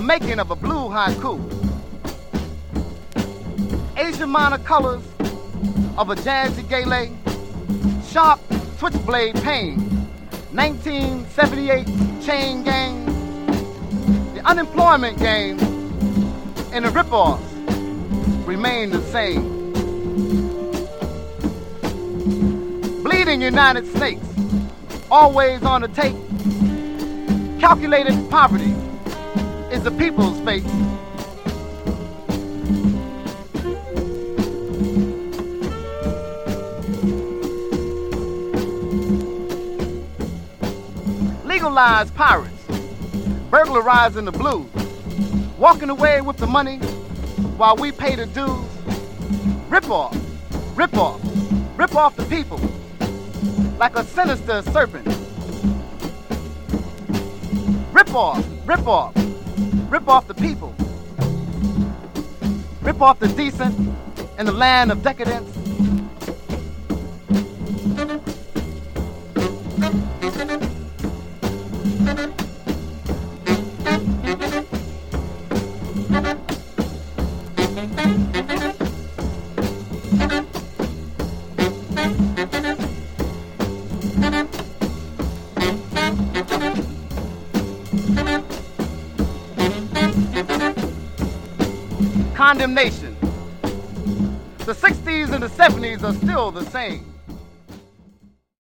making of a blue haiku. Asian minor colors of a jazzy gale, sharp switchblade pain, 1978 chain gang, the unemployment game, and the rip-offs remain the same. Bleeding United States, always on the take. Calculated poverty is the people's fate. Legalized pirates, burglarizing the blues, walking away with the money while we pay the dues. Rip off, rip off, rip off the people like a sinister serpent. Rip off, rip off, rip off the people. Rip off the decent in the land of decadence. Condemnation. The 60s and the 70s are still the same.